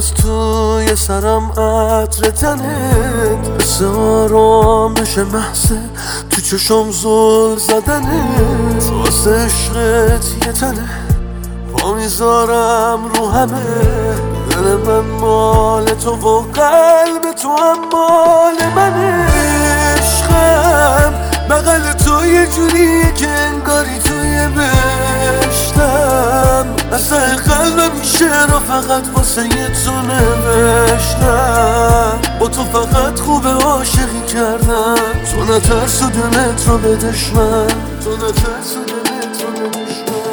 از توی سرم عطر تنت، حس آرامش محض تو چشم زل زدنت. واسه عشقت یه تنه پا میذارم رو همه، دل من مال تو و قلب تو هم مال منه. عشقم بغل تو یه جوریه که انگاری توی بهشتم. اصلا قلبم این شعر فقط واسه یه تو نوشتم. با تو فقط خوب عاشقی کردم، تو نترس و دلت رو به دشمن، تو نترس و دلت رو به دشمن.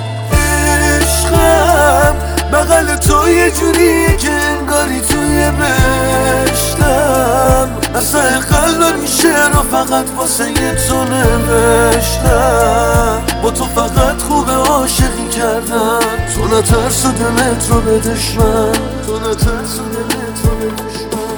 عشقم بغل تو یه جوریه که انگاری توی بهشتم. اصلا قلبم این شعر فقط واسه یه تو نوشتم. با تو فقط خوب عاشقی کردم، تو نترس و دلت رو به دشمن، تو نترس و دلت رو به دشمن.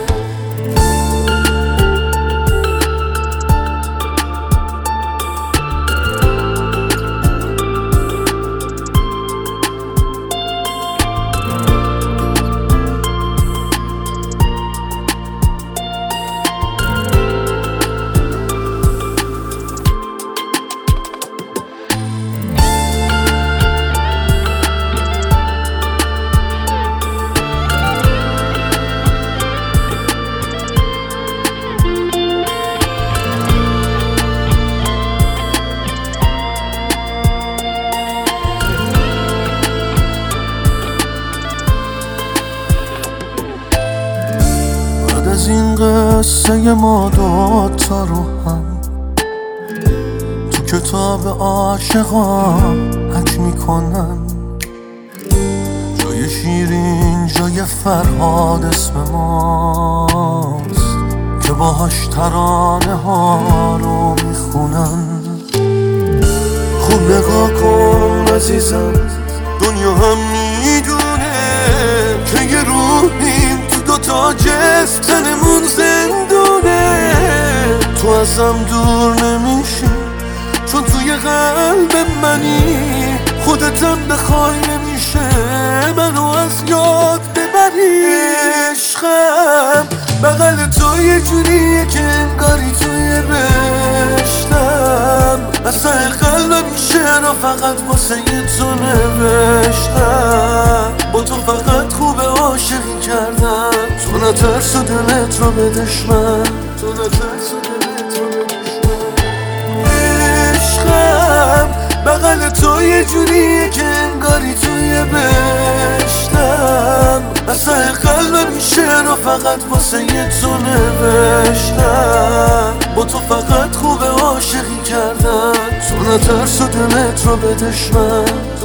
از این قصه ما دوتا رو هم تو کتاب عاشقان حک میکنن. جای شیرین جای فرهاد اسم ماست که باهاش ترانه ها رو میخونن. خوب نگاه کن عزیزم، دنیا هم میدونه که یه روحیم تو دوتا جسم، تنمون زندونه. تو ازم دور نمیشی چون توی قلب منی، خودتم بخوای نمیشه منو از یاد ببری. عشقم بغل تو یه جوریه که انگاری توی بهشتم. اصلا قلبم این شعر فقط واسه یه تو نوشتم. با تو فقط خوب عاشقی کردم، تو نترس و دلت رو به دشمن، تو نترس و دلت رو به دشمن. عشقم بغل تو یه جوریه که انگاری توی بهشتم. اصلا قلبم این شعر فقط واسه یه تو نوشتم. با تو فقط خوب عاشقی کردم، تو نترس و دلت رو به دشمن.